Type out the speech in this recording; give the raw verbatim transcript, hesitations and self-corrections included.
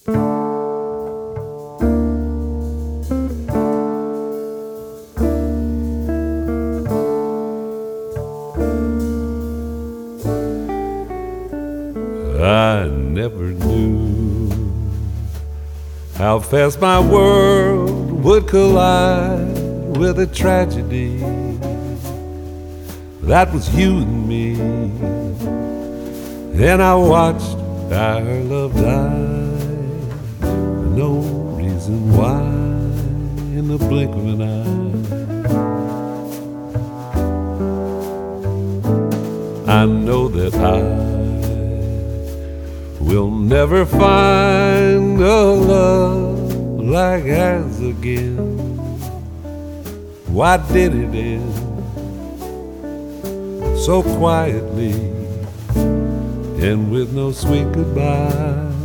I never knew how fast my world would collide with a tragedy that was you and me. And I watched our love die for no reason why, in the blink of an eye. I know that I will never find a love like ours again. Why did it end so quietly and with no sweet goodbye?